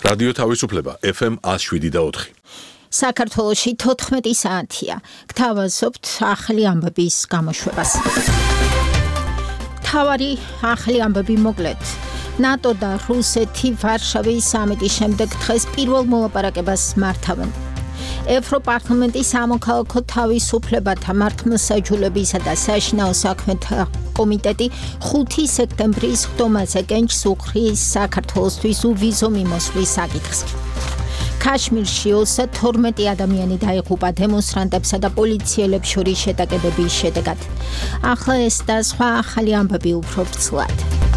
რადიო თავისუფლება FM 107.4. საქართველოში 14 საათია. გთავაზობთ ახალი ამბების გამოშვებას. თავარი ახალი ამბები მოკლედ. ნატო და რუსეთი ვარშავის სამიტის შემდეგ დღეს პირველ მოლაპარაკებას მართავენ. ევროპარლამენტის სამოქალაქო თავისუფლებათა მართლმსაჯულებისა და საშინაო საქმეთა კომიტეტი 5 სექტემბრის ხდომაზე კენჭს უხრის საქართველოსთვის უვიზო მიმოსვლის საკითხს. ქაშმირში 32 ადამიანი დაიღუპა დემონსტრანტებსა და პოლიციელებს შორის შეტაკებების შედეგად. ახლა ეს და სხვა ახალი ამბები უფრო ვრცლად.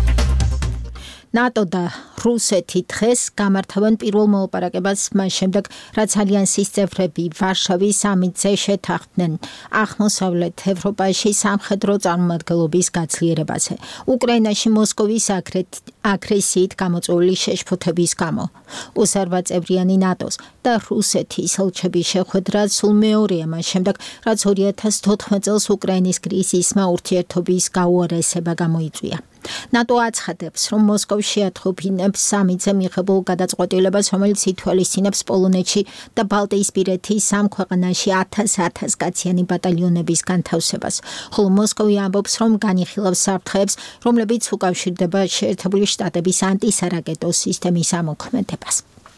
ნატო და რუსეთი დღეს გამართავენ პირველ მოლაპარაკებას მას შემდეგ, რაც ალიანსის წევრები ვარშავის სამიტზე შეთანხმდნენ აღმოსავლეთ ევროპაში სამხედრო წარმომადგენლობის გაცვლიერებაზე. უკრაინაში მოსკოვის აგრესიით გამოწვეული შეშფოთების გამო. 28 წევრიანი ნატოს და რუსეთის ელჩების შეხვედრა სულ მეორეა მას შემდეგ, რაც 2014 წელს უკრაინის კრიზისმა ურთიერთობის გაუარესება გამოიწვია. ნატო აცხადებს, რომ მოსკოვი ათხოვინებს სამიტზე მიღებულ გადაწყვეტილებას, რომელიც ითვალისწინებს პოლონეთში და ბალტიისპირეთის 3 ქვეყანაში 1000 კაციანი ბატალიონების განთავსებას. ხოლო მოსკოვი ამბობს, რომ განიხილავს საფრთხეებს, რომლებიც უკავშირდება შეერთებული შტატების ანტისარაკეტო სისტემის ამოქმედებას.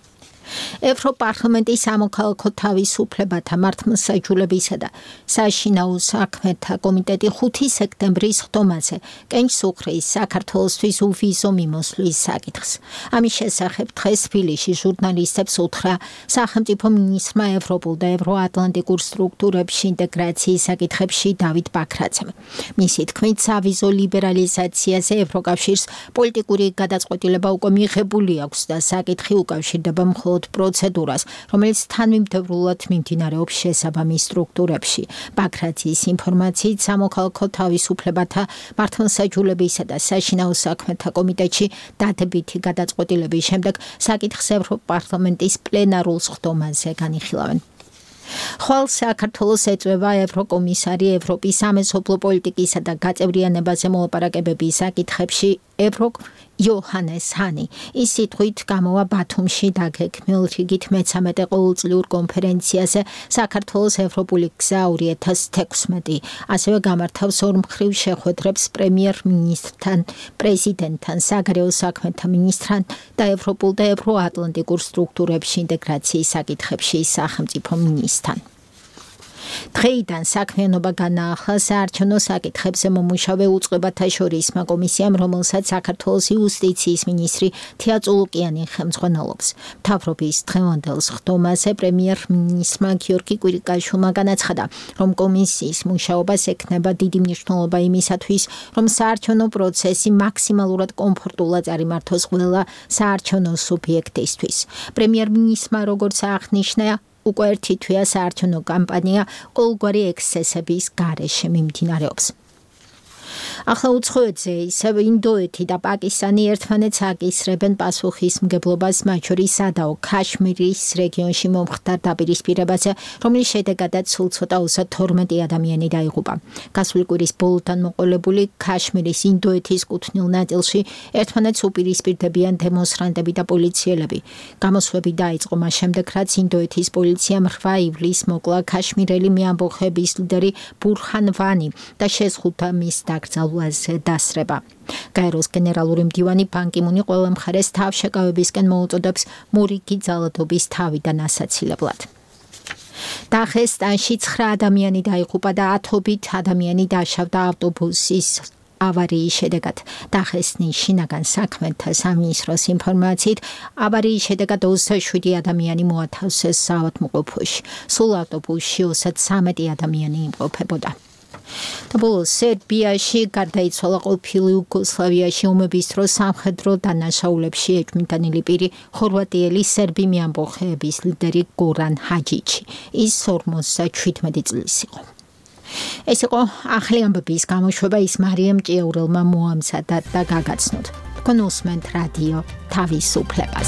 ევროპარლამენტის სამოქალაქო თავისუფლებათა მართლმსაჯულებისა და საშინაო საქმეთა კომიტეტი 5 სექტემბრის ხდომაზე კენჭს უხრის საქართველოსთვის უვიზო მიმოსვლის საკითხს. ამის შესახებ დღეს თბილისში ჟურნალისტებს უთხრა სახელმწიფო მინისტრმა ევროპულ და ევროატლანტიკურ სტრუქტურებში ინტეგრაციის საკითხებში დავით ბაქრაძემ. მისი თქმით, სავიზო ლიბერალიზაციაზე ევროკავშირს პოლიტიკური გადაწყვეტილება უკვე მიღებული აქვს და საკითხი უკავშირდება მხოლოდ პროცედურას, რომელიც თანმიმდევრულად მიმდინარეობს შესაბამის სტრუქტურებში. ბაქრაძის ინფორმაციით, სამოქალაქო თავისუფლებათა მართლმსაჯულებისა და საშინაო საქმეთა კომიტეტში დადებითი გადაწყვეტილების შემდეგ საკითხს ევროპარლამენტის პლენარულ ხდომაზე განიხილავენ. ხვალ საქართველოს ეწვევა ევროკომისარი ევროპის სამეზობლო პოლიტიკისა და გაწევრიანებაზე მოლაპარაკებების საკითხებში იოჰანეს ჰანი. ის სიტყვით გამოვა ბათუმში დაგეგმილ რიგით მე-13 ყოველწლიურ კონფერენციაზე საქართველოს ევროპული გზა 2016. ასევე გამართავს ორმხრივ შეხვედრებს პრემიერ-მინისტრთან, პრეზიდენტთან, საგარეო საქმეთა მინისტრთან და ევროპულ და ევროატლანტიკურ სტრუქტურებში ინტეგრაციის საკითხებში სახელმწიფო მინისტრთან. დღეიდან საქმიანობა განაახლა საარჩევნო საკითხებზე მომუშავე უწყებათა შორისმა კომისიამ, რომელსაც საქართველოს იუსტიციის მინისტრი თია წულუკიანი ხელმძღვანელობს. მთავრობის დღევანდელ ხდომაზე პრემიერ-მინისტრმა გიორგი კვირიკაშვილმა განაცხადა, რომ კომისიის მუშაობას ექნება დიდი მნიშვნელობა იმისათვის, რომ საარჩევნო პროცესი მაქსიმალურად კომფორტულად წარიმართოს ყველა საარჩევნო სუბიექტისთვის. პრემიერ-მინისტრმა როგორც აღნიშნა, უკვე ერთი თვეა საარჩევნო კამპანია ყოველგვარი ექსცესების გარეშე მიმდინარეობს. ახლა უცხოეთზე ისევ ინდოეთი და პაკისტანი ერთმანეთს აკისრებენ პასუხისმგებლობას, მათ შორის სადაო ქაშმირის რეგიონში მომხდარ დაპირისპირებაზე, რომლის შედეგადაც სულ ცოტა 32 ადამიანი დაიღუპა. გასული კვირის ბოლოდან მოყოლებული ქაშმირის ინდოეთის კუთვნილ ნაწილში ერთმანეთს უპირისპირდებიან დემონსტრანტები და პოლიციელები. გამოსვლები დაიწყო მას შემდეგ, რაც ინდოეთის პოლიციამ 8 ივლისს მოკლა ქაშმირელი მეამბოხეების ლიდერი ბურჰან ვანი და შეზღუდა მის დაკრძალვაზე დასრება. გაეროს გენერალური მდივანი ბან კი მუნი ყველა მხარეს თავშეკავებისკენ მოუწოდებს მორიგი ძალადობის თავიდან ასაცილებლად. დაღესტანში 9 ადამიანი დაიღუპა და 10 ადამიანი დაშავდა ავტობუსის ავარიის შედეგად. დაღესტნის შინაგან საქმეთა სამინისტროს ინფორმაციით, ავარიის შედეგად 27 ადამიანი მოათავსეს საავადმყოფოში. სულ ავტობუსში 33 ადამიანი იმყოფებოდა. და ბოლოს სერბიაში გარდაიცვალა ყოფილი იუგოსლავიაში ომების დროს სამხედრო დანაშაულებში ეჭვმიტანილი პირი ხორვატიელი სერბი მეამბოხეების ლიდერი გორან ჰაჯიჩი. ის 57 წლის იყო. ეს იყო ახალი ამბების გამოშვება, ის მარიამ ჭიაურელმა მოამზადა და გაგაცნოთ. თქვენ უსმენთ რადიო თავისუფლებას.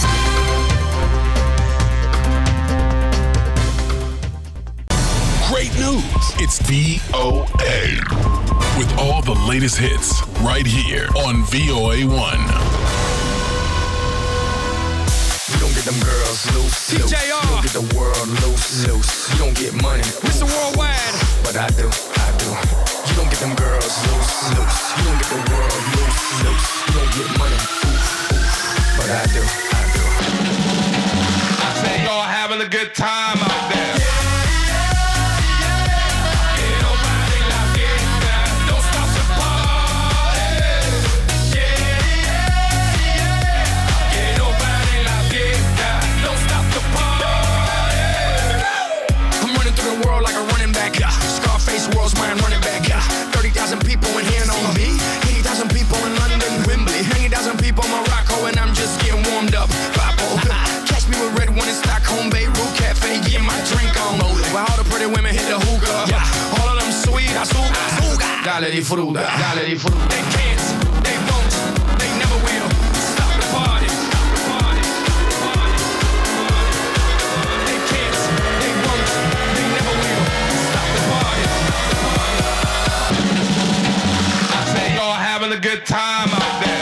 Great news. It's VOA. With all the latest hits right here on VOA1. You don't get them girls loose. TJR. You don't get the world loose. You don't get money. Mr. Worldwide. But I do. You don't get them girls loose. You don't get the world loose. You don't get money. But I do. I say y'all having a good time out there. World's mind running back, 30,000 people in here know me. 80,000 people in London, Wembley. 80,000 people in Morocco, and I'm just getting warmed up. Papo. Catch me with red one in Stockholm, Beirut Cafe, getting my drink on. While all the pretty women hit the hookah, all of them sweet, azúcar. Dale di fruta, dale di fruta. They can't, they won't, they never will stop the party. They can't, they won't, they never will stop the party. Y'all having a good time out there.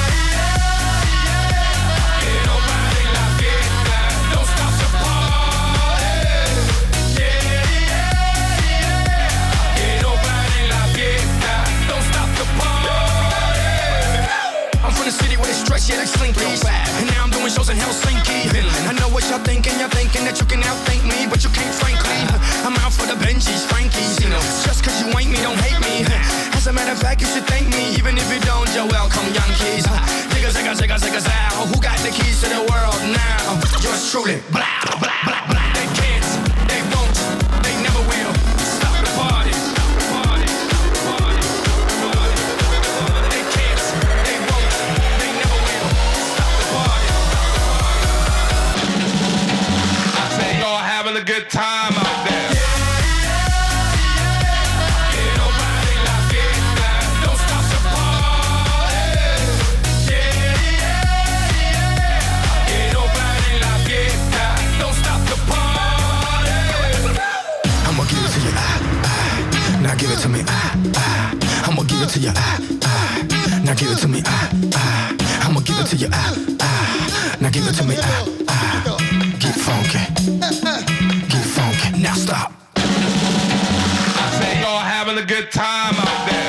Don't stop the party. Don't stop the party. I'm from the city where they stretch, yeah, they slinky. And now I'm doing shows in Helsinki. I know what y'all thinking that you can outthink me, but you can't, frankly. I'm out for the Benjis, Frankies. Just cause you ain't me, don't hate me. As a matter of fact, you should thank me, even if you don't. You're welcome, Yankees. Zigga, zow. Who got the keys to the world now? Yours truly. Blah, blah, blah, blah. They can't, they won't, they never will stop the party. They can't, they won't, they never will stop the party. I say y'all having a good time out there. Now give it to me, I'ma give it to you, Now give it to me, I'ma give it to you, Now give it to me, Get funky, now stop. I say y'all having a good time out there.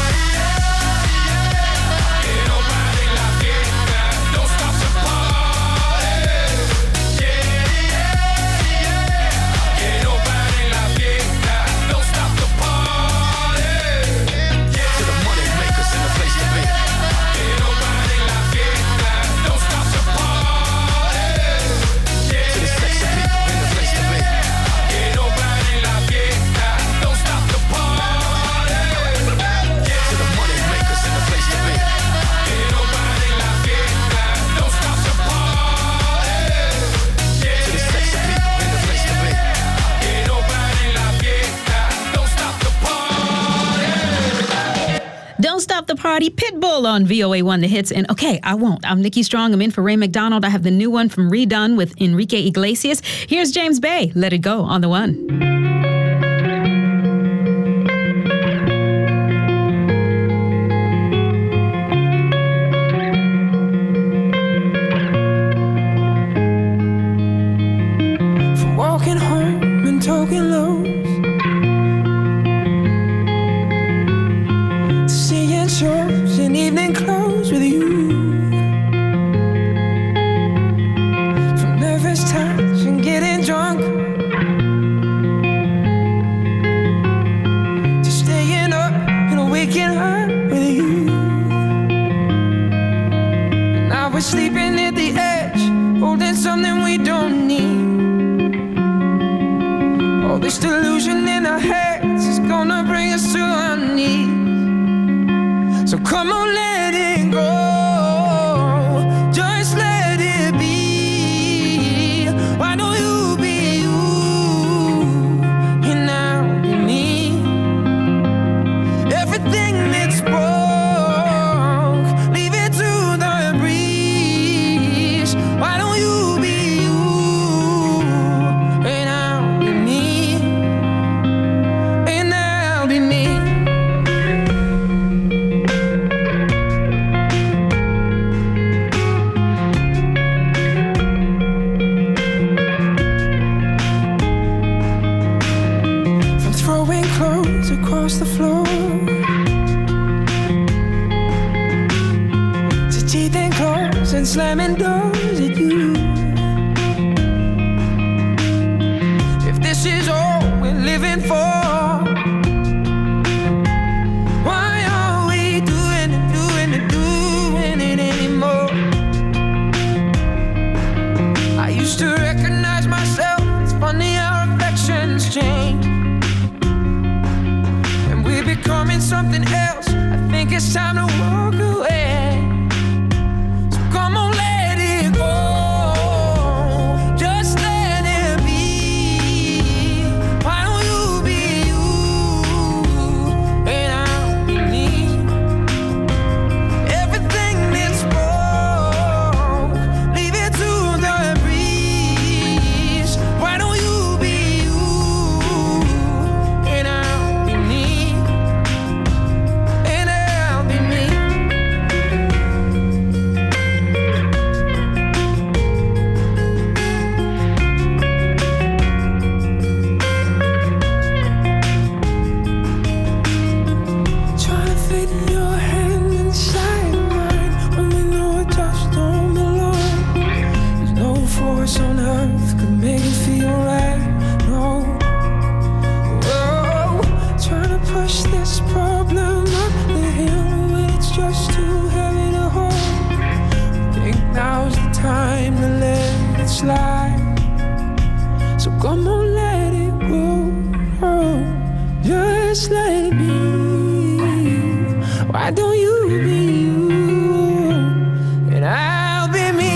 The Party, Pitbull on VOA1 The Hits. And okay, I won't. I'm Nikki Strong. I'm in for Ray McDonald. I have the new one from Redone with Enrique Iglesias. Here's James Bay. Let It Go on the one. From walking home and talking lows, shows in evening clothes with you, from nervous touch and getting drunk, to staying up and waking up with you. Now we're sleeping at the edge, holding something we don't need. All this delusion in our heads is gonna bring us to our knees. So come on, let it go. Just let it be. Why don't you be you and I'll be me? Everything that's broke, leave it to the breeze. Why don't you be you and I'll be me? across the floor. To teeth and claws and slamming doors at you. If this is all we're living for, why are we doing it anymore? I used to recognize myself. It's funny how reflections change, and we're becoming something else. I think it's time to walk away. So come on, let it go. Just let it be. Why don't you be you and I'll be me? Everything that's broke, leave it to the breeze. Why don't you be you and I'll be me? And I'll be me. Trying to fit your hand inside mine when we know it just don't belong. There's no force on earth could make it feel right. No. Whoa. Trying to push this problem up the hill when it's just too heavy to hold. Think now's the time to let it slide. So come on, let it go. Just let it be. Why don't you be you and I'll be me?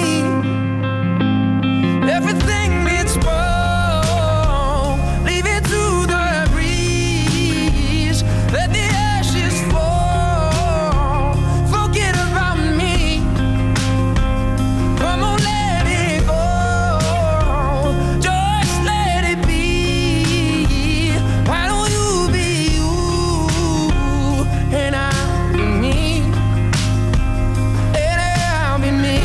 Everything that's broke, leave it to the breeze. Let the ashes fall. Forget about me. Come on, let it go. Just let it be. Why don't you be you and I'll be me? And I'll be me.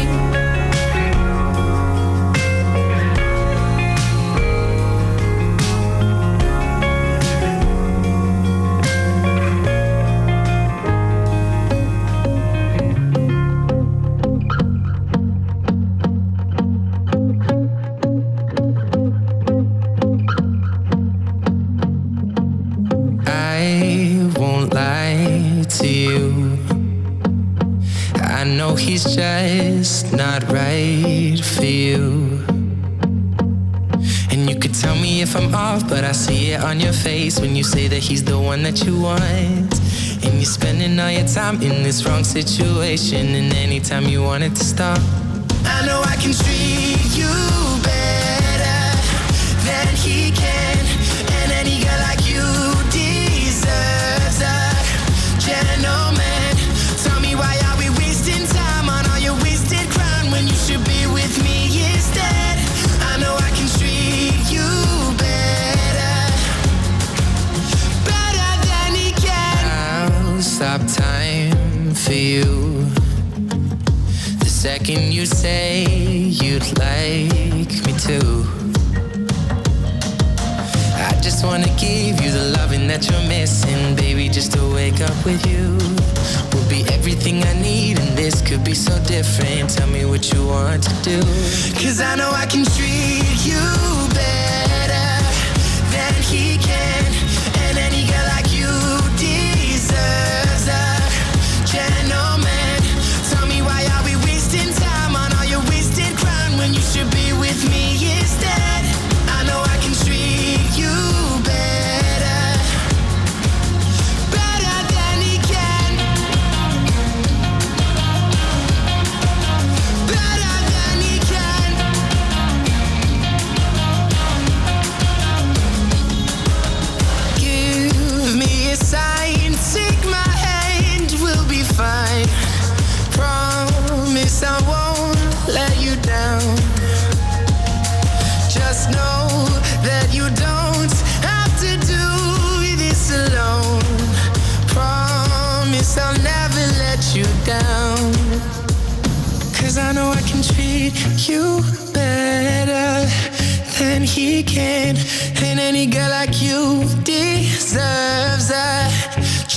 I won't lie to you. I know he's just not right for you. And you could tell me if I'm off, but I see it on your face when you say that he's the one that you want. And you're spending all your time in this wrong situation, and anytime you want it to stop, I know I can treat you better than he can. And any girl like you deserves a gentleman. Tell me, why are we wasting time on all your wasted crown when you should be with me instead? I know I can treat you better than he can. I'll stop time for you the second you say you'd like me to. I just wanna give you the loving that you're missing, baby. Just to wake up with you will be everything I need, and this could be so different. Tell me what you want to do, 'cause I know I can treat you better than he can. And any girl like you deserves a gentleman. Tell me, why are we wasting time on all your wasted crown when you should be with me instead? I know I can treat you better than he can. Better than he can. Give me a sign, take my hand, we'll be fine. Promise I won't let you down. Just know that you don't have to do this alone. Promise I'll never let you down. 'Cause I know I can treat you better than he can. And any girl like you deserves a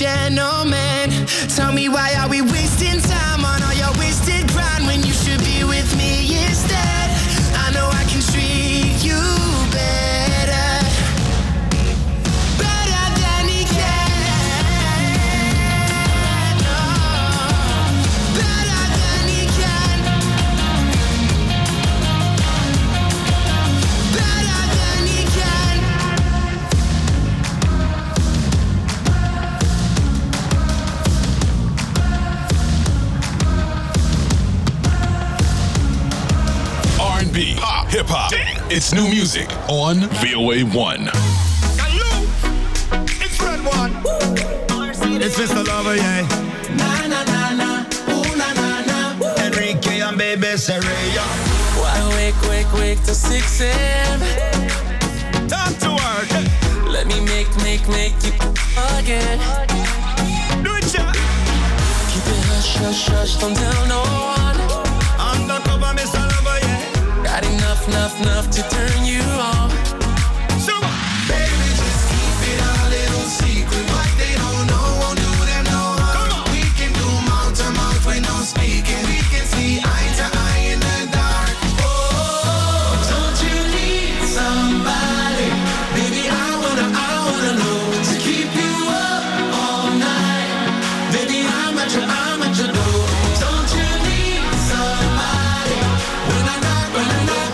gentleman. Tell me why are we wasting time on all your wasted grind when you should be with me instead? I know I can treat you better, better than he can. Oh, better than he can. Better than he can. R&B, pop, hip-hop. It's new music on VOA1. Hello, it's Red One. It's Mr. Lover, yeah. Na na na na, ooh na na na. Enrique and Baby Saraya. Why wake till 6 a.m. Time to work. Let me make you again. Do it, yeah. Keep it hush, don't tell no one. Undercover, Mr. Lover, yeah. Got enough to turn you on. So, Baby, just keep it a little secret. What they don't know won't do them no harm. We can do mouth to mouth with no speaking. We can see eye to eye in the dark. Oh, don't you need somebody? Baby, I wanna know to keep you up all night. Baby, I'm at your door. Don't you need somebody? When I knock, your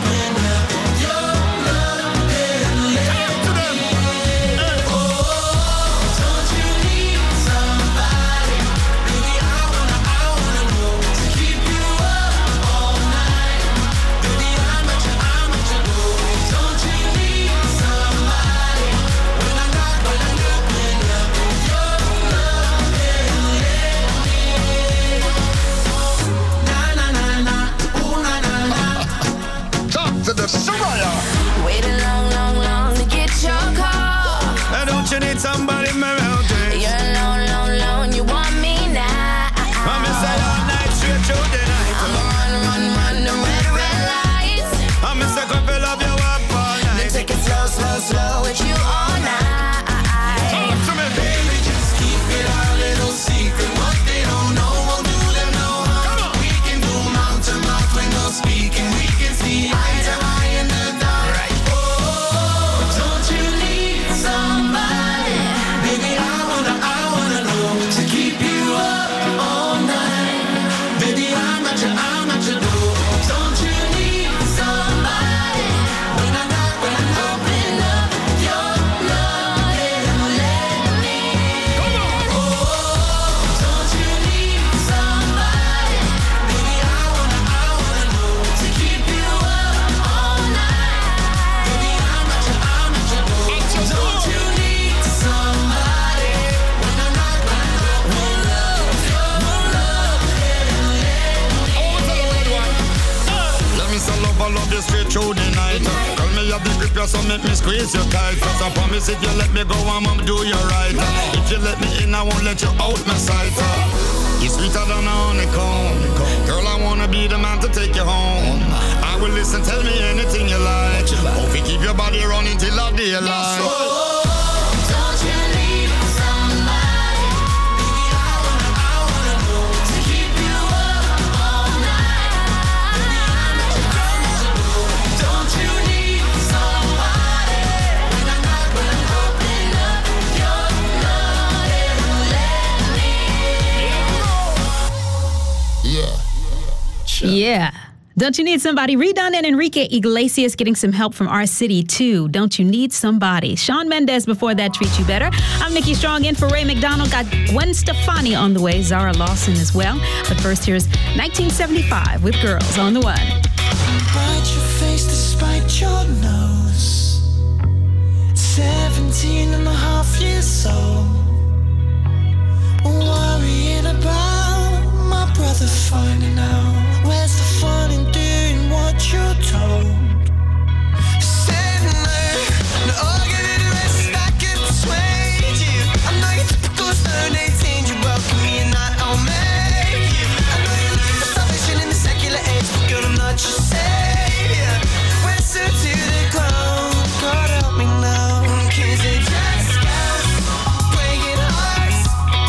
love and let me. Oh, don't you need somebody? Baby, I wanna know to keep you up all night. Baby, I'm at your door. Don't you need somebody? When I knock, your love and let me. Na na na na, ooh na na na. talk to the Saraya. Waited long to get your call. Don't you need somebody around this? You're alone, you want me now. I'm say all night straight through the night. I'm run them red lights. I'm say come fill up your up all Then night. take it slow with you all night. Talk to me, Baby, just keep it a little secret. What they don't know won't do them no harm. We can do mouth to mouth with no speaking. We can see eye to eye in the dark. Oh, don't you need somebody? Baby, I wanna know to keep you up all night. Baby, I'm at your door. Don't you need somebody? When I knock, open up your love and let me. Oh, don't you need somebody? Baby, I wanna know to keep you up all night. Baby, I'm at your door. Don't you need somebody? When I knock, open up your love and let me. Let me say love you straight through the night. Tell me you big grip you so make me squeeze you tight. Cause I promise if you let me go I'ma do you right. If you let me in I won't let you out my sight. You're sweeter than a honeycomb. Girl, I wanna be the man to take you home. I will listen, tell me anything you like. Hope you keep your body running till the daylight. Don't you need somebody? Baby, I wanna know to keep you up all night. Baby, I'm at your door. Don't you need somebody? When I knock, open up your love and let me. Yeah. Yeah. Don't You Need Somebody? Redone and Enrique Iglesias getting some help from our city, too. Don't You Need Somebody? Shawn Mendes before that, Treat You Better. I'm Nikki Strong in for Ray McDonald. Got Gwen Stefani on the way, Zara Lawson as well. But first, here's 1975 with Girls on the One. Hide your face despite your nose. 17 and a half years old. Worrying about my brother finding out. Where's the fun in doing what you're told? Save me. No, I'll give you the rest I can persuade you. I know you're typical stone 18. You welcome me and I'll make you. I know you learned the salvation in the secular age, but girl, I'm not your savior. Whistle to the clown. God help me now. 'Cause it just goes breaking hearts.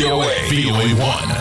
VOA1.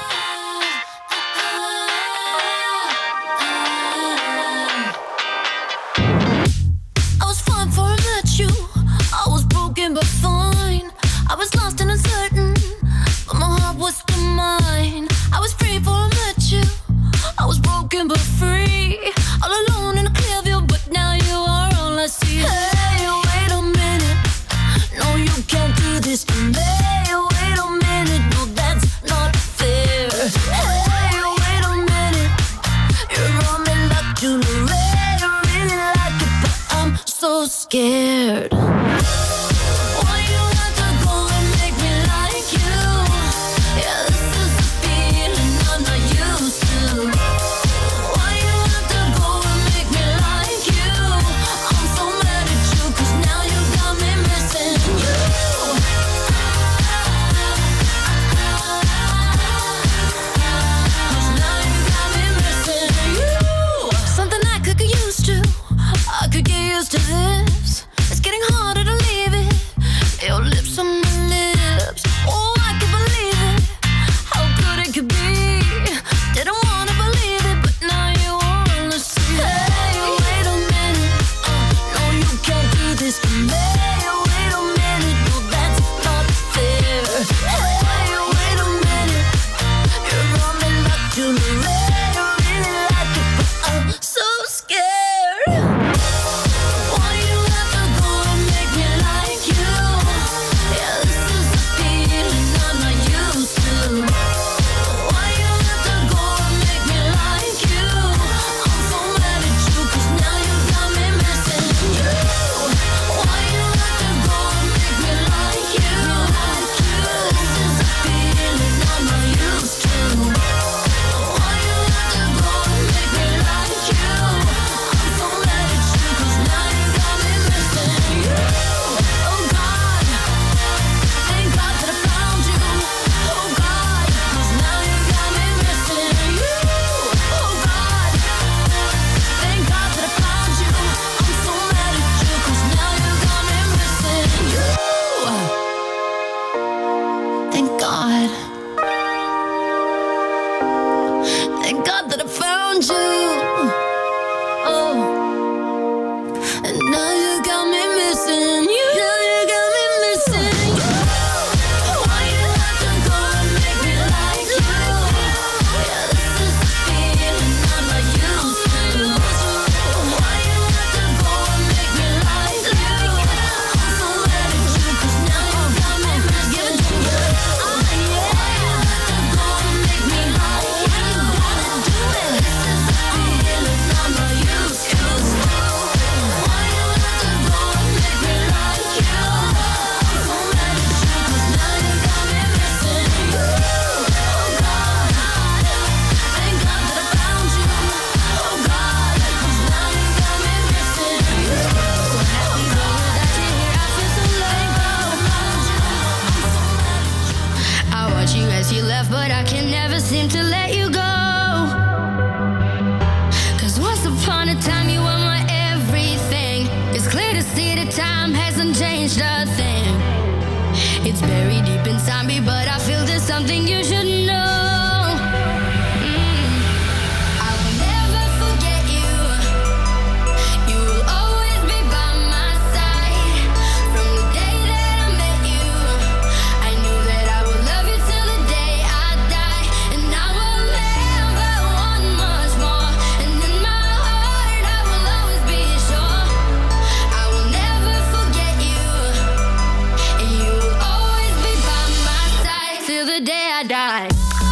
I was fine before I met you. I was broken but fine. I was lost and uncertain, but my heart was still mine. I was free before I met you. I was broken but free. All alone in a clear view, but now you are all I see. Hey, wait a minute. No, you can't do this to me. Wait a minute. No, that's not fair. Hey, wait a minute. You're running like Julie Ray. I really like it, but I'm so scared. Why you have to go and make me like you? Yeah, this is a feeling I'm not used to. Why you have to go and make me like you? I'm so mad at you, 'cause now you got me missing you. 'Cause now you got me missing you. Something I could get used to. I could get used to this. It's getting harder to leave it. Your lips on my lips. Oh, I can believe it. How good it could be. Didn't wanna believe it, but now you wanna see. Hey, wait a minute. No, you can't do this to me. Wait a minute. No, that's not fair. Hey, wait a minute. You're running like Julie Ray. I really like it, but I'm so scared. Why you have to go and make me like you? Yeah, this is a feeling I'm not used to. Why you have to go and make me like you? I'm so mad at you, 'cause now you got me missing you. Why you have to go and make me like you? This is a feeling I'm not used to. Why you have to go and make me like you? I'm so mad at you, 'cause now you got me missing you. Oh God, thank God that I found you. Oh God, 'cause now you got me missing you. Oh God, thank God that I found you. I'm so mad at you, 'cause now you got me missing you. Thank God. Thank God that I found you. Oh, and now you got me missing you. Now you got me missing you. Why you have to go and make me like you? Yeah, this is a feeling I'm not used to. Why you have to go and make me like you? I'm so mad at you, 'cause now you got me missing you. Why you have to go and make me like you? Gotta do it. This is a feeling I'm not used to. Why you have to go and make me like you? I'm so mad at you, 'cause now you got me missing you. Oh God, thank God that I found you. Oh God, 'cause now you got me missing you. So happy that you're here. I feel so late. I watch you as you left, but I can never seem to let you go. 'Cause once upon a time you were my everything. It's clear to see that time hasn't changed a thing. It's buried deep inside me, but I feel there's something you should know. I will never forget you. You will always be by my side. From the day that I met you, I knew that I would love you till the day I die. And I will never want much more. And in my heart I will always be sure. I will never forget you. And you will always be by my side till the day I die.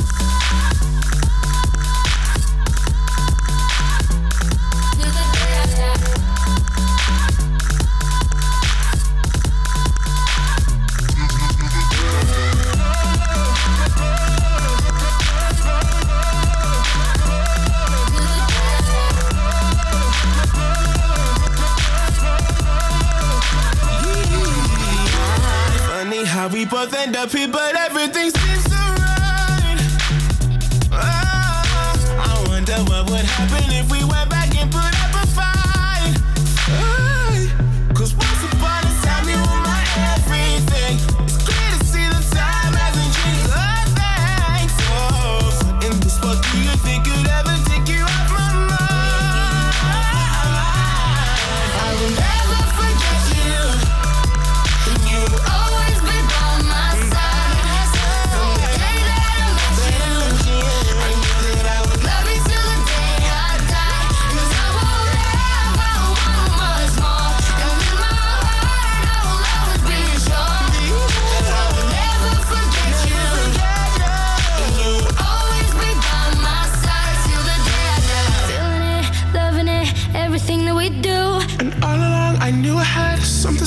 Till the day I die. Funny how we both end up here, but everything seems so right. I wonder what would happen if we went back and put up a fight. 'Cause once upon a time you were my everything. It's clear to see the time hasn't changed a thing.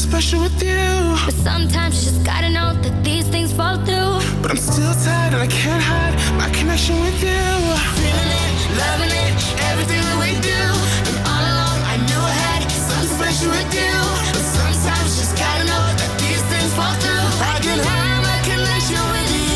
special with you. But sometimes you just gotta know that these things fall through. But I'm still tired and I can't hide my connection with you. Feeling it, loving it, everything that we do. And all along I knew I had something special with you. But sometimes you just gotta know that these things fall through. I can hide my connection with you.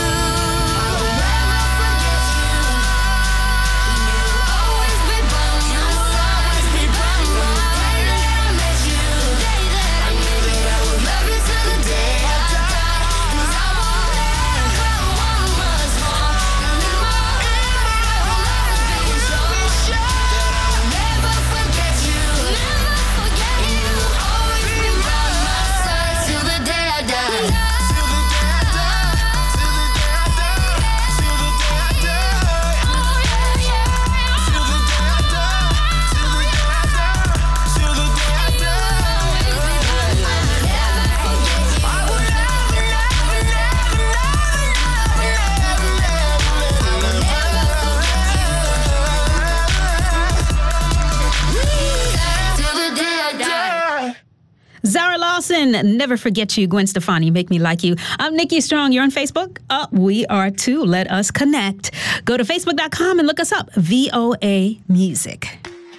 Zara Lawson, Never Forget You. Gwen Stefani, Make Me Like You. I'm Nikki Strong. You're on Facebook? We are too. Let us connect. Go to Facebook.com and look us up. VOA Music.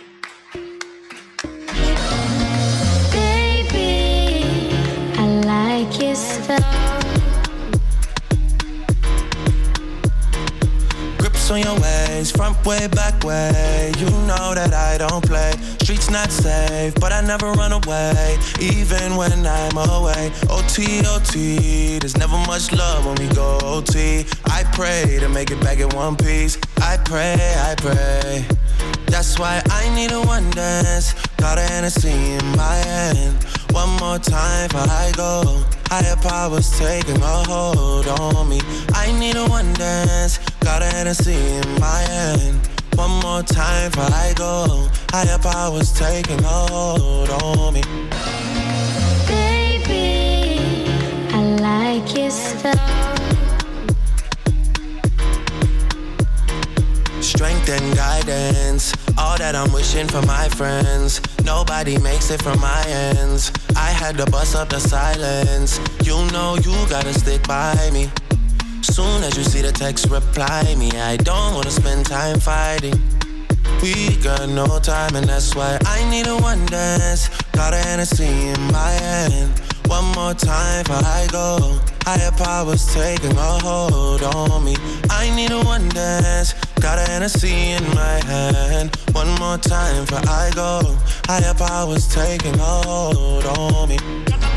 Baby, I like your stuff. Grips on your ways, front way, back way. You know that I don't play. Streets not safe, but I never run away, even when I'm away. OT, OT, there's never much love when we go OT. I pray to make it back in one piece. I pray. That's why I need a one dance. Got a Hennessy in my hand. One more time before I go. Higher powers taking a hold on me. I need a one dance. Got a Hennessy in my hand. One more time before I go. Higher powers taking a hold on me. Baby, I like your stuff. Strength and guidance, all that I'm wishing for my friends. Nobody makes it from my ends. I had to bust up the silence. You know you gotta stick by me. Soon as you see the text, reply me. I don't wanna spend time fighting. We got no time and that's why I need a one dance. Got a Hennessy in my hand. One more time before I go. Higher powers taking a hold on me. I need a one dance. Got a Hennessy in my hand. One more time before I go. Higher powers taking a hold on me.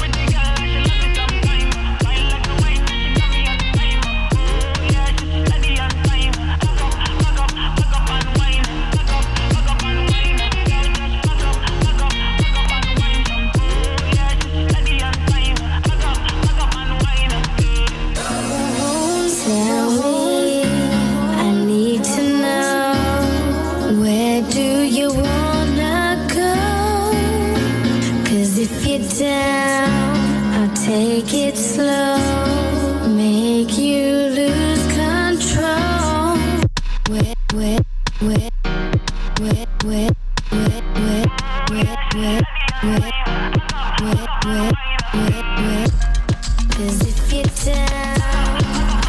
Take it slow, make you lose control. Cause if you're down,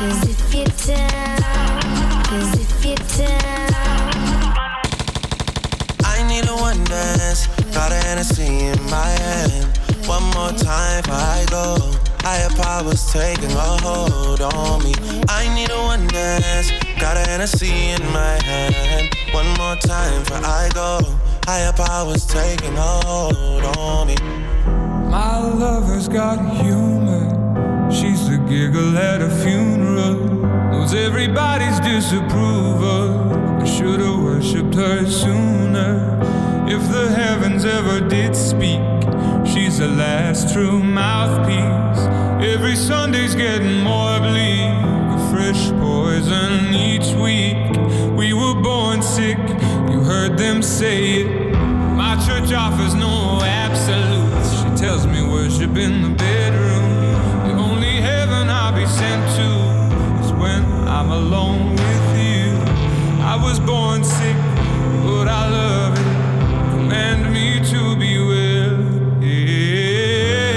I need a one dance, got a Hennessy in my hand. One more time before I go. Higher powers taking a hold on me. I need a one dance. Got a Hennessy in my hand. One more time before I go. Higher powers taking a hold on me. My lover's got humor. She's the giggle at a funeral. Knows everybody's disapproval. I should've worshipped her sooner. If the heavens ever did speak, she's the last true mouthpiece. Every Sunday's getting more bleak. A fresh poison each week. We were born sick, you heard them say it. My church offers no absolutes. She tells me worship in the bedroom. The only heaven I'll be sent to is when I'm alone with you. I was born sick, but I love it. Command me to be well. Yeah.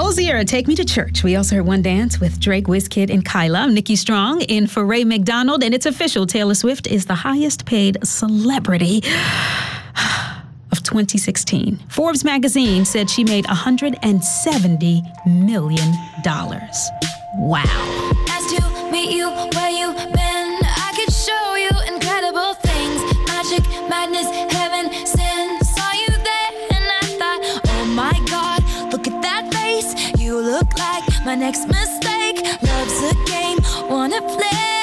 Hozier, Take Me to Church. We also heard One Dance with Drake, Wizkid, and Kyla. I'm Nikki Strong in for Ray McDonald, and it's official. Taylor Swift is the highest paid celebrity of 2016. Forbes magazine said she made $170 million. Wow. Nice to meet you where you been. I could show you incredible things. Magic, madness, heaven, sin. Saw you there and I thought, oh my God, look at that face. You look like my next mistake. Love's a game, wanna play.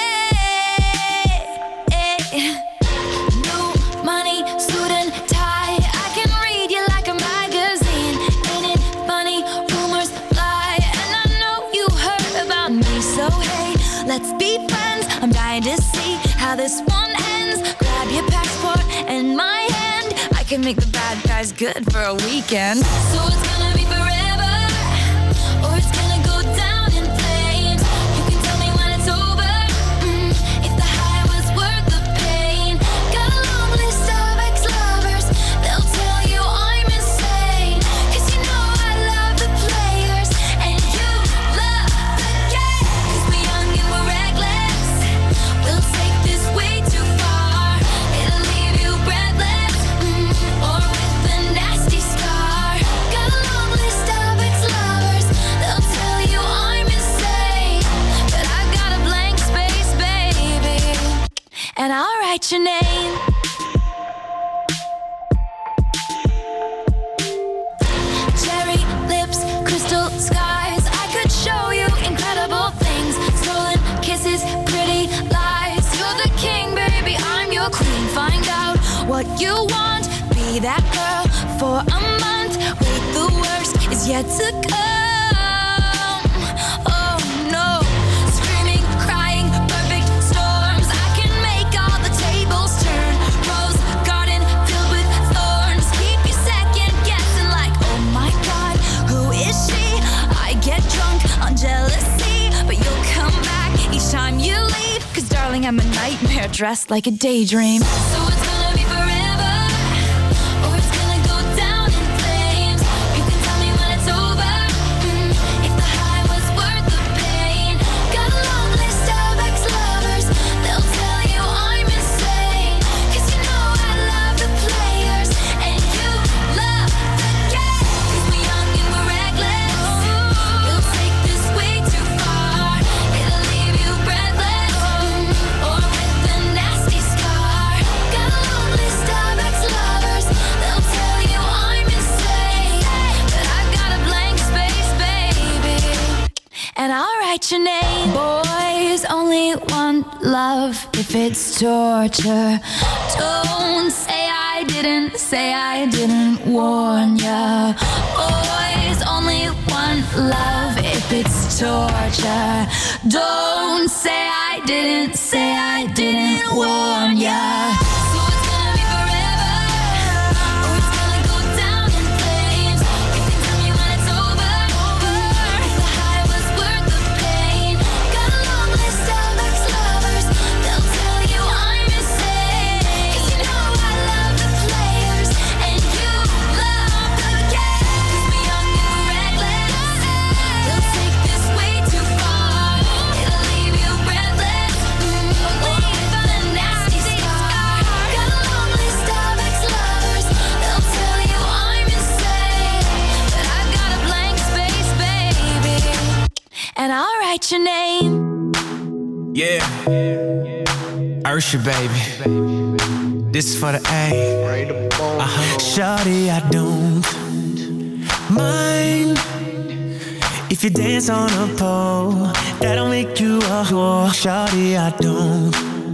New money, suit and tie. I can read you like a magazine. Ain't it funny? Rumors fly. And I know you heard about me. So hey, let's be friends. I'm dying to see how this one ends. Grab your passport and my hand. I can make the bad guys good for a weekend. So it's gonna be forever, or it's gonna go down in flames. You can tell me when it's over, if the high was worth the pain. Got a long list of ex-lovers. They'll tell you I'm insane. 'Cause you know I love the players and you love the game. 'Cause we're young and we're reckless. We'll take this way too far. It'll leave you breathless, or with a nasty scar. Got a long list of ex-lovers. They'll tell you I'm insane, but I've got a blank space, baby, and I'll write your name. Cherry lips, crystal skies. I could show you incredible things. Stolen kisses, pretty lies. You're the king, baby, I'm your queen. Find out what you want. Be that girl for a month. Wait, the worst is yet to come. Oh no. Screaming, crying, perfect storms. I can make all the tables turn. Rose garden filled with thorns. Keep you second guessing like, oh my God, who is she? I get drunk on jealousy, but you'll come back each time you leave. 'Cause darling, I'm a nightmare dressed like a daydream. So it's gonna be forever, or it's gonna go down in flames. You can tell me when it's over, if the high was worth the pain. Got a long list of ex-lovers. They'll tell you I'm insane. 'Cause you know I love the players and you love the game. 'Cause we're young and we're reckless. We'll take this way too far. It'll leave you breathless, or with a nasty scar. Got a long list of ex-lovers. They'll tell you I'm insane, but I've got a blank space, baby, and I'll write your name. Boys only want love if it's torture. Don't say I didn't warn ya. Boys only want love if it's torture. Don't say I didn't warn ya. So it's gonna be forever, or it's gonna go down in flames. You can tell me when it's over, if the high was worth the pain. Got a long list of ex-lovers. They'll tell you I'm insane. 'Cause you know I love the players and you love the game. 'Cause we're young and we're reckless. They'll take this way too far. It'll leave you breathless, or with a nasty scar. Got a long list of ex-lovers. They'll tell you I'm insane, but I've got a blank space, baby, and I'll write your name. Yeah, Ursha, baby. This is for the A. Shawty, I don't mind if you dance on a pole. That'll make you a whore. Shawty, I don't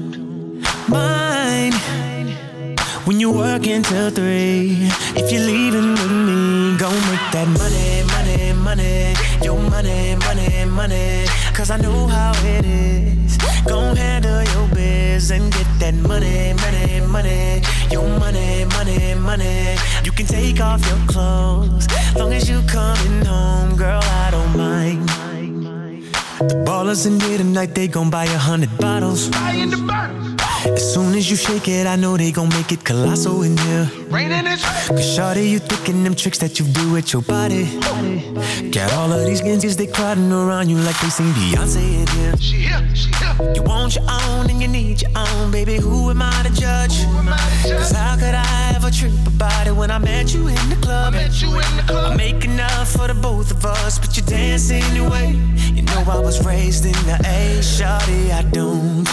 mind when you work until 3. If you're leaving with me, go make that money, money, money. Your money, money, money. 'Cause I know how it is. Go handle your biz and get that money, money, money. Your money, money, money. You can take off your clothes, long as you coming home, girl, I don't mind. The ballers in here tonight, they gon' buy 100 bottles. As soon as you shake it, I know they gon' make it colossal in here. Cause shawty, you thinking them tricks that you do with your body. Got all of these niggas, they crowding around you like they seen Beyonce in here. She here. You want your own and you need your own, baby. Who am I to judge? Cause how could I ever trip about it when I met you in the club? I make enough for the both of us, but you dance anyway. You know I was raised in the A, shawty, I don't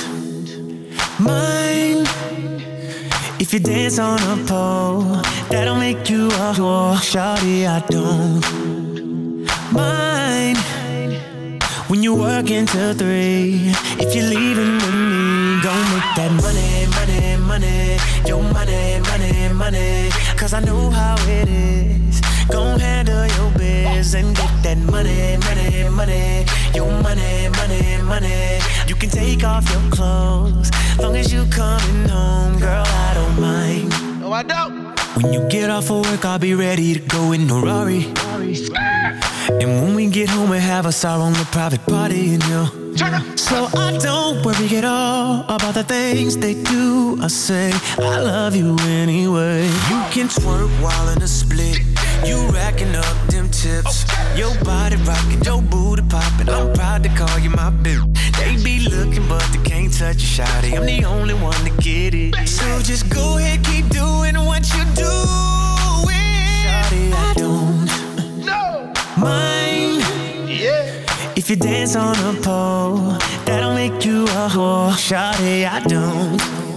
mind if you dance on a pole, that'll make you a whore. Shawty, I don't mind when you work until 3. If you're leaving with me, gon' make that money, money, money. Your money, money, money. Cause I know how it is. Gon' handle your biz and get that money, money, money. Your money, money, money. You can take off your clothes, long as you coming home, girl, I don't mind. No, I don't. When you get off of work, I'll be ready to go in a Rari. And when we get home, we have us our own private party in here. So I don't worry at all about the things they do or say. I love you anyway. You can twerk while in a split. You racking up them tips. Your body rocking, your booty popping. I'm proud to call you my bitch. They be looking but they can't touch you, shawty. I'm the only one to get it. So just go ahead, keep doing what you doing. Shawty, I don't mind if you dance on a pole, that'll make you a whore. Shawty, I don't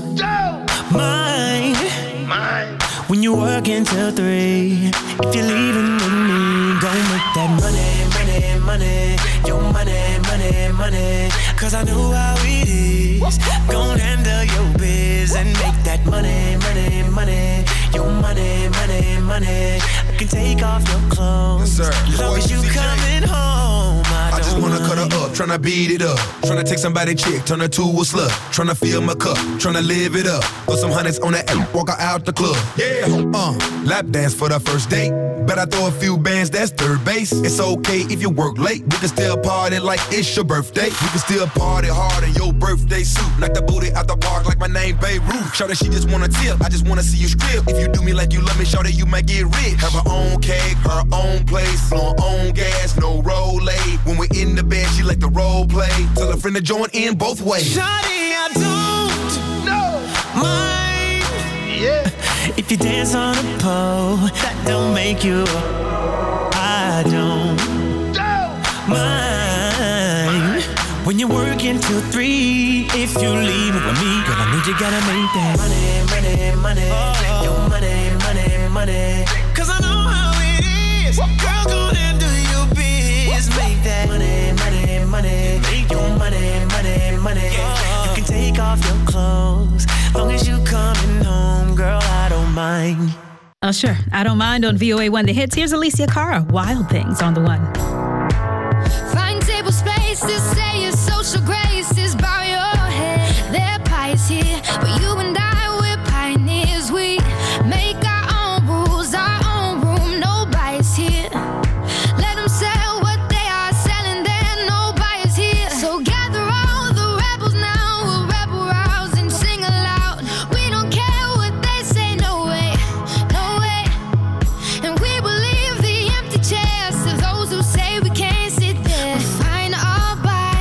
mind when you work until 3. If you're leaving with me, gon' make that money, money, money. Your money, money, money. Cause I know how it is. Gon' handle your biz and make that money, money, money. Your money, money, money. I can take off your clothes, as long as you coming home. I just wanna cut her up, tryna beat it up. Tryna take somebody chick, turn her to a slut. Tryna fill my cup, tryna live it up. Throw some hundreds on that app, walk her out the club. Yeah, lap dance for the first date. Bet I throw a few bands, that's third base. It's okay if you work late. We can still party like it's your birthday. We can still party hard in your birthday suit. Knock the booty out the park like my name Babe Ruth. Shout that she just wanna tip, I just wanna see you strip. If you do me like you love me, shout that you might get rich. Have her own cake, her own place, blowing own gas, no roll aid. When we're in the bed, she like to role play. Tell a friend to join in both ways. Shawty, I don't mind if you dance on a pole, that don't make you. I don't mind when you're working till 3. If you leave with me, girl, I know you gotta make that money, money, money. Your money, money, money. Cause I know how it is. Girl, go and do your biz. Make that money, money, money. Make your money, money, money. You can take off your clothes, long as you coming home, girl, I don't mind. Oh, sure. I don't mind on VOA1 The Hits. Here's Alicia Cara, Wild Things on the one. Find table spaces, say your social graces, bow your head. They're pious here, but you and I, we're pioneers. We make our own rules, our own room, no bias here. Let them sell what they are selling, there no bias here. So gather all the rebels now, we'll rebel rouse and sing aloud. We don't care what they say, no way, no way. And we will leave the empty chairs to those who say we can't sit there. We're fine all by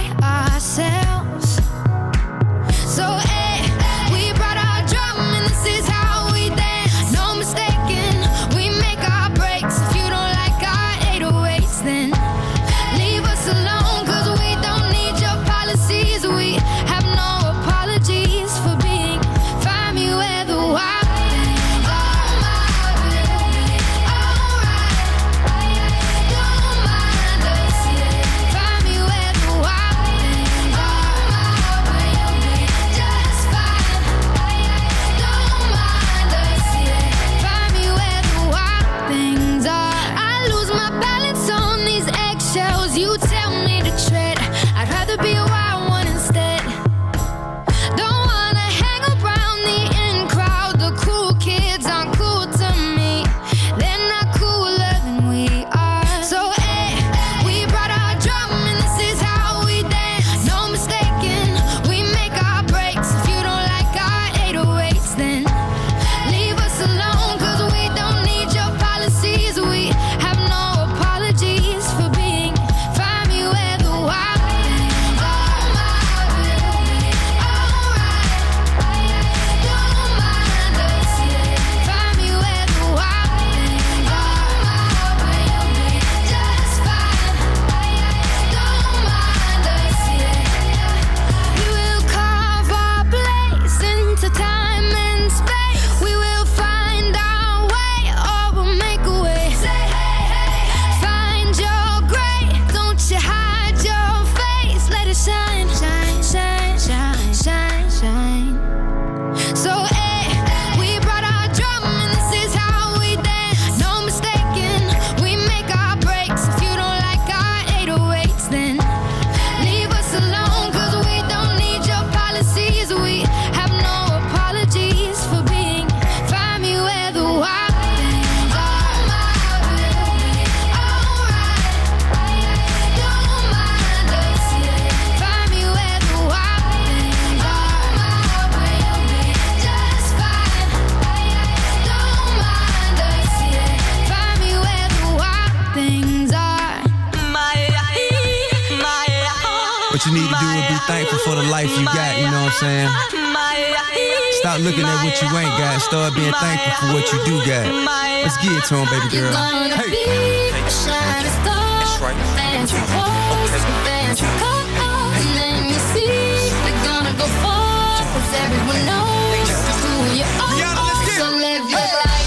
What you need to do is be thankful for the life you got, you know what I'm saying? Stop looking at what you ain't got. Start being thankful for what you do got. Let's get it to him, baby girl. Hey. That's right. Fancy clothes, fancy cars, and then you see they're gonna go far, 'cause everyone knows who you are. So live your life.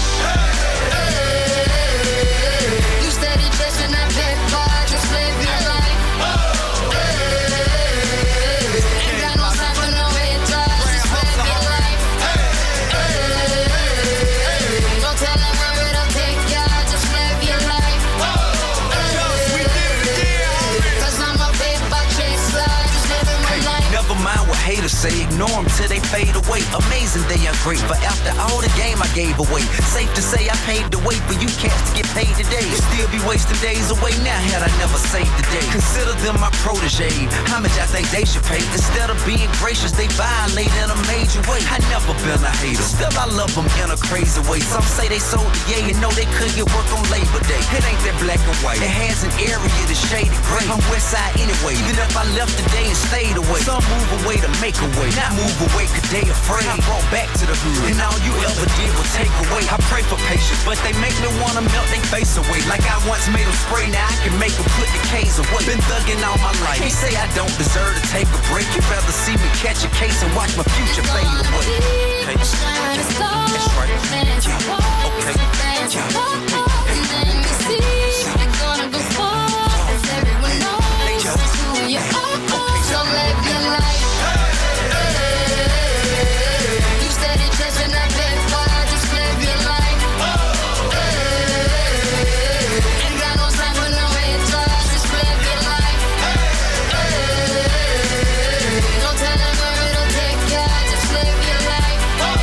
You steady chasing that paper, just live your life. Ain't got no time for no haters, just live your life. Don't tell them where it'll take ya, just live your life. 'Cause I'm a paper chaser, just living my life. Never mind what haters say, ignore them till they fade away. Amazing they are great, but after all the game I gave away. Safe to say I paved the way for you cats to get paid today. Still be wasting days away now had I never saved the day. Consider them my protege, how much I think they should pay. Instead of being gracious, they violate in a major way. I never been a hater, still I love them in a crazy way. Some say they sold the yay and know they could get work on Labor Day. It ain't that black and white, it has an area that's shaded gray. I'm west side anyway, even if I left today and stayed away. Some move away to make a way, not move away 'cause they afraid. I brought back to the hood, and all you ever did was take away. I pray for patience, but they make me wanna melt they face away. Like I once made them spray, now I can make them put the K's away. Been thugging all my life, can't say I don't deserve to take a break. You'd rather see me catch a case and watch my future fade away. Okay. That's right. Okay. And then you see they're gonna go far, 'cause everyone knows who you are. So live your life. You steady chasing that paper, just live your life. Ain't got no time for no haters, just live your life. Don't tell them where it'll take ya, just live your life.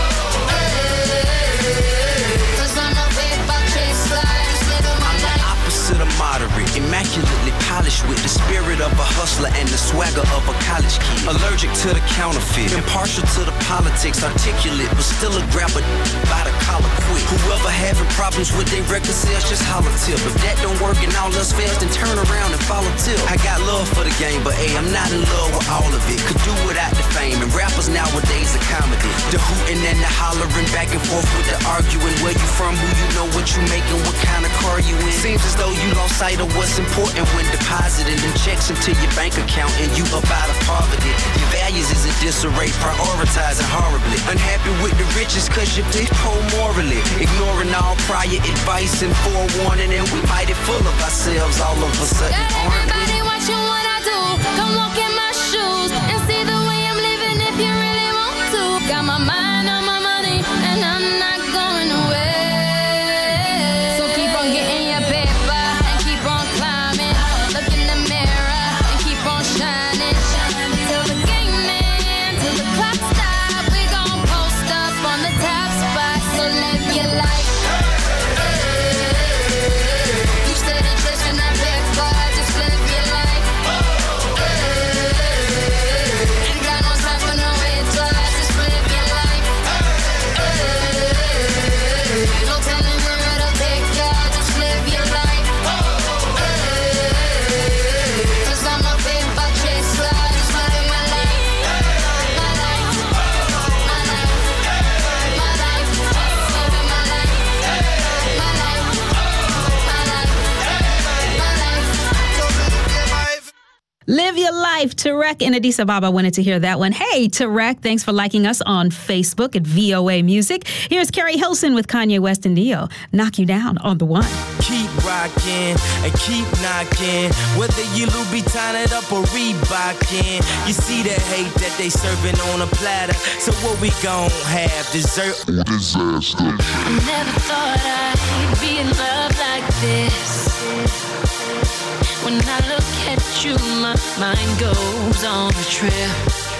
'Cause I'm a paper chaser, just living my life. Opposite of moderate, immaculately polished with the spirit of a hustler and the swagger of a college kid. Allergic to the counterfeit, impartial to the politics, articulate, but still a grabber by the collar quick. Whoever having problems with their record sales, just holler tip. If that don't work and all else fails, then turn around and follow tip. I got love for the game, but hey, I'm not in love with all of it. Could do without the fame, and rappers nowadays are comedy. The hooting and the hollering, back and forth with the arguing. Where you from, who you know, what you making, what kind of car you in. Seems as though you lost sight of what's important when depositing them checks into your bank account and you up out of poverty. Your values is in disarray, prioritizing horribly. Unhappy with the riches 'cause you pick poor morally. Ignoring all prior advice and forewarning, and we mighty full of ourselves all of a sudden, Got aren't we? everybody watching what I do. Come walk in my shoes and see the way I'm living if you really want to. Got my mind on my money and I'm not going away. So keep on getting your paper and keep on climbing. Look in the mirror and keep on shining. Till the game ends, till the clock stops. We gon' post up on the top spot. So live your life. You steady chasing that paper, just live your life. Ain't got no time for no haters, just live your life. No telling where it'll take ya, just live your life. 'Cause I'm a paper chaser, just living my life. My life, my life, my life, living my life. My life, my life, my life. Live your life. Tarek and Addis Ababa wanted to hear that one. Hey, Tarek, thanks for liking us on Facebook at VOA Music. Here's Carrie Hilson with Kanye West and Neo. Knock You Down on the one. Keep rocking and keep knocking. Whether you Louboutin it up or Reebokin. You see the hate that they serving on a platter. So what we gon' have? Dessert or disaster? I never thought I'd be in love like this. When I look at you, my mind goes on a trip.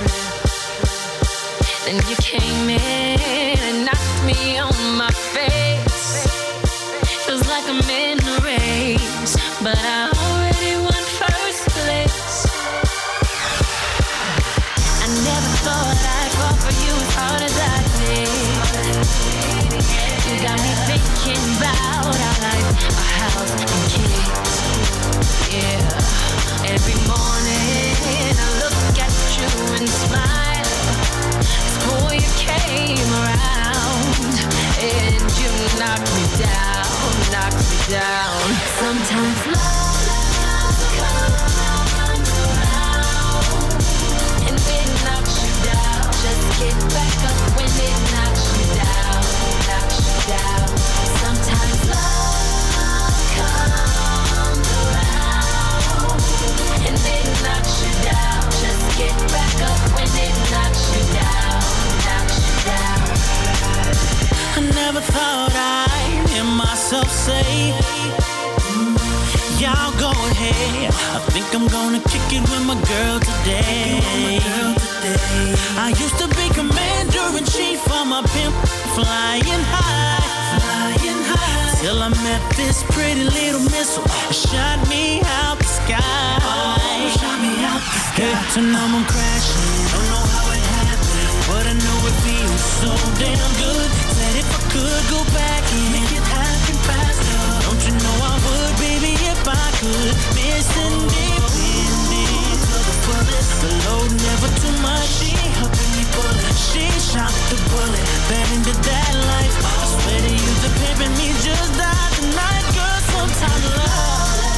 Then you came in and knocked me on my face. Feels like I'm in a race, but I already won first place. I never thought I'd fall for you as hard as I did. You got me thinking about our life, our house and kids. Yeah, every morning I look out, I hear myself say, y'all go ahead. I think I'm gonna kick it with my girl today. I used to be commander-in-chief for my pimp, flying high. Till I met this pretty little missile, shot me out the sky. Hey, so now I'm crashing, don't know how it happened, but I know it feels so damn good. Said if I could go back and make it happen faster, don't you know I would, baby, if I could. Missing independence of the bullet, the load never too much. She helping me bullet, she shot the bullet, bad into that life. I swear to you, the pimpin' me just died tonight, girl. Sometimes love.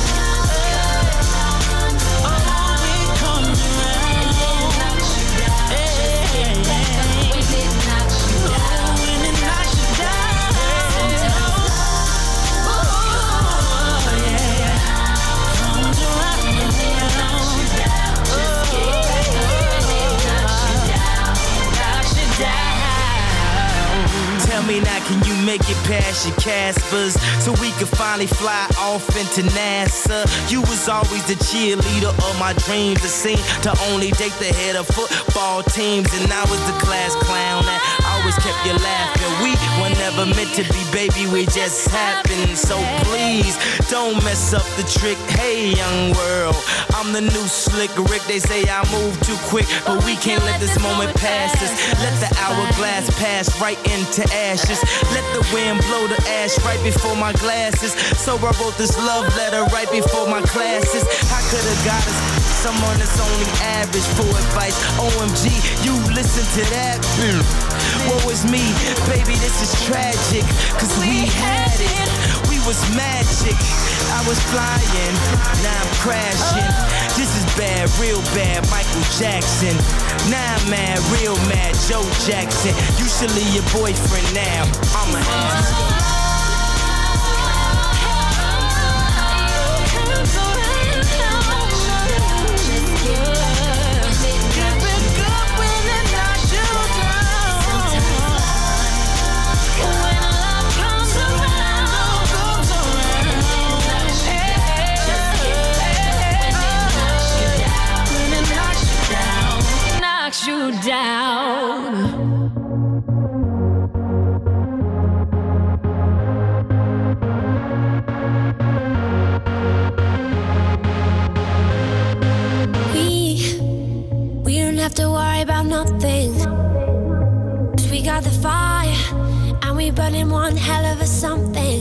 Tell me now, can you make it past your Caspers so we could finally fly off into NASA? You was always the cheerleader of my dreams. It seemed to only date the head of football teams, and I was the class clown that always kept you laughing. We were never meant to be, baby, we just happened. So please, don't mess up the trick. Hey, young world, I'm the new slick Rick. They say I move too quick, but we can't let this moment pass us. Let the hourglass pass right into ashes. Let the wind blow the ash right before my glasses. So I wrote this love letter right before my classes. I could have got us someone that's only average for advice. OMG, you listen to that? Woe is me, baby, this is tragic. Cause we had it, we was magic. I was flying, now I'm crashing. This is bad, real bad, Michael Jackson. Now I'm mad, real mad, Joe Jackson. You should leave your boyfriend now, I'm a ass. You down. We don't have to worry about nothing. 'Cause we got the fire and we burning one hell of a something.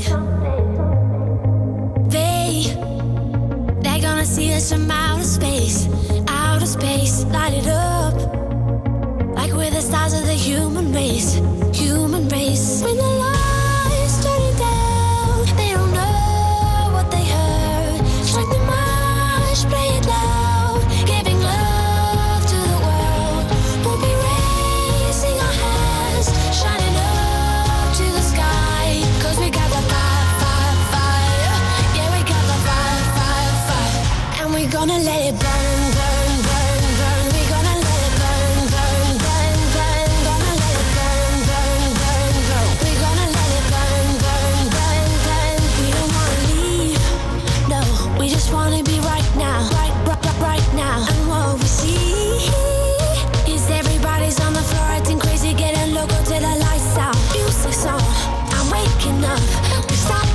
They're gonna see us from outer space, light it up. Like we're the stars of the human race. When the lights turning down, they don't know what they heard. Strike the march, play it loud, giving love to the world. We'll be raising our hands, shining up to the sky. 'Cause we got the fire. Yeah, we got the fire. And we're gonna let it burn.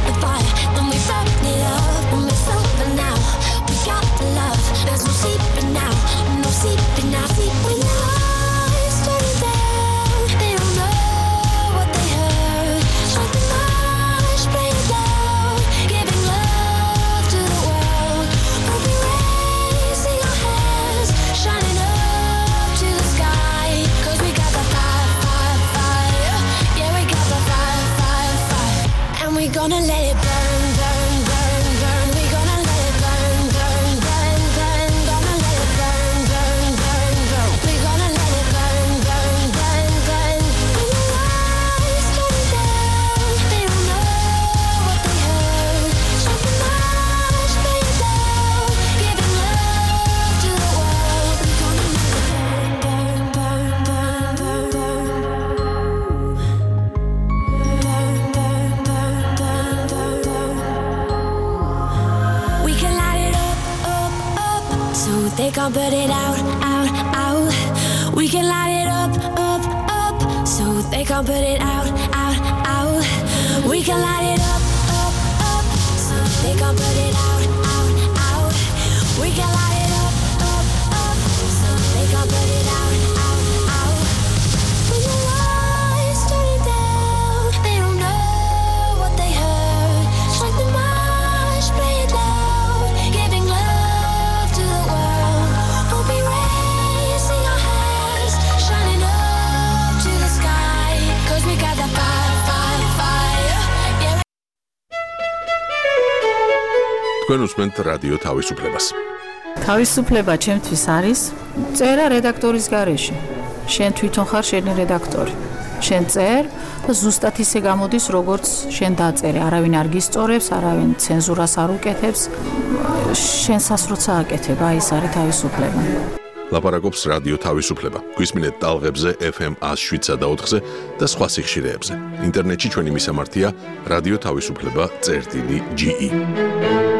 Sleeping so they can't put it out, out, out. We can light it up, up, up, so they can't put it out, out, out. We can light it up, up, up, so they can't put it out, out, out. We can light it up, up, up, so they can't put it out, out, out. When the lights turn it down, they don't know what they heard. Strike the march, play it loud, giving love to the world. We'll be raising our hands, shining up to the sky, 'cause we got the fire, fire, fire. Yeah. თქვენ უსმენთ რადიო თავისუფლებას. თავისუფლება ჩემთვის არის წერა რედაქტორის გარეშე. შენ თვითონ ხარ შენი რედაქტორი. შენ წერ და ზუსტად ისე გამოდის, როგორც შენ დაწერე. არავინ არ გისწორებს, არავინ ცენზურას არ უკეთებს. შენსას როცა აკეთებ, აი ეს არის თავისუფლება. ლაპარაკობს რადიო თავისუფლება. გვისმინეთ ტალღებზე FM 107.4-ზე და სხვა სიხშირეებზე. ინტერნეტში ჩვენი მისამართია რადიო თავისუფლება.ge.